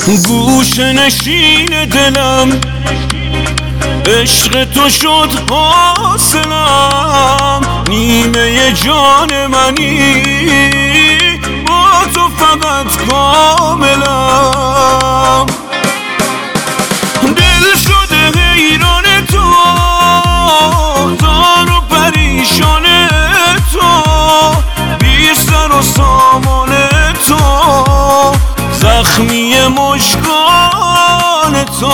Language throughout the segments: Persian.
گوشه نشین دلم عشق تو شد حاصلم، نیمه جان منی با تو فقط کاملم. دل شده حیران تو، دار و پریشان تو، بی سر و سامان تو، زخمی مژگان تو.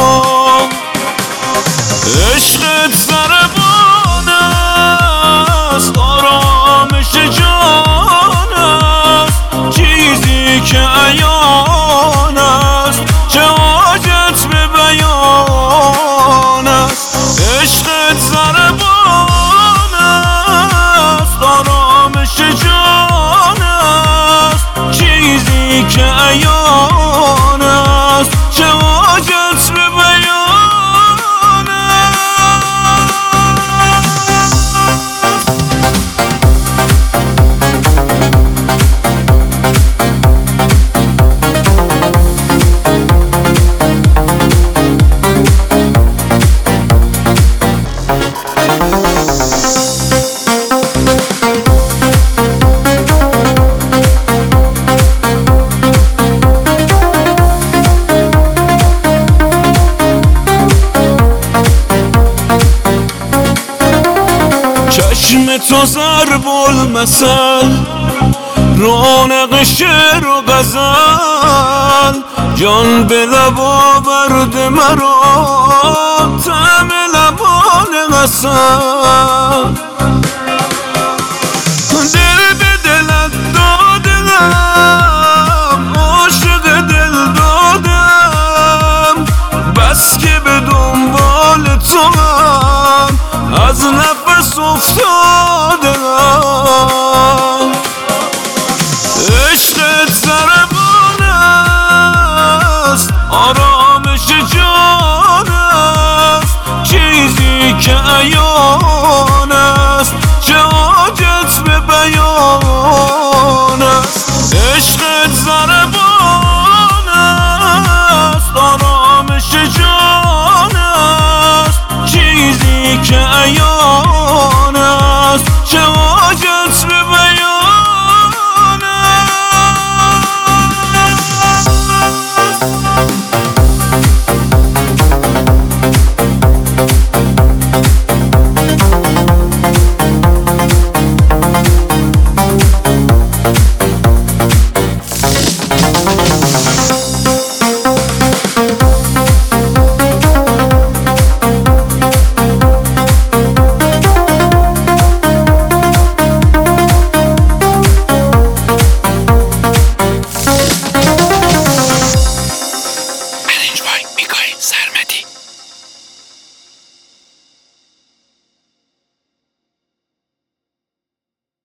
عشقت ضربان است، آرامش جان است، چیزی که عیان است، چه حاجت به بیان است. عشقت ضربان است، آرامش جان است، چیزی که عیان است، چه حاجت به بیان. چشم تو ضرب المثل، رونق شعر و غزل، جان به لب آورد مرا، طعم لبان عسل. دل به دلت دادم، عاشق دل دادم، بس که به دنبال تو هم از نفس افتادم.